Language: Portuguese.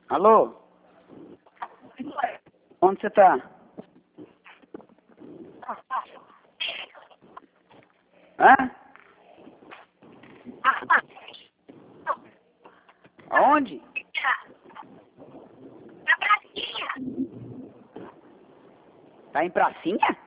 Alô? Onde você tá? Hã? Aonde? Na pracinha. Tá em pracinha?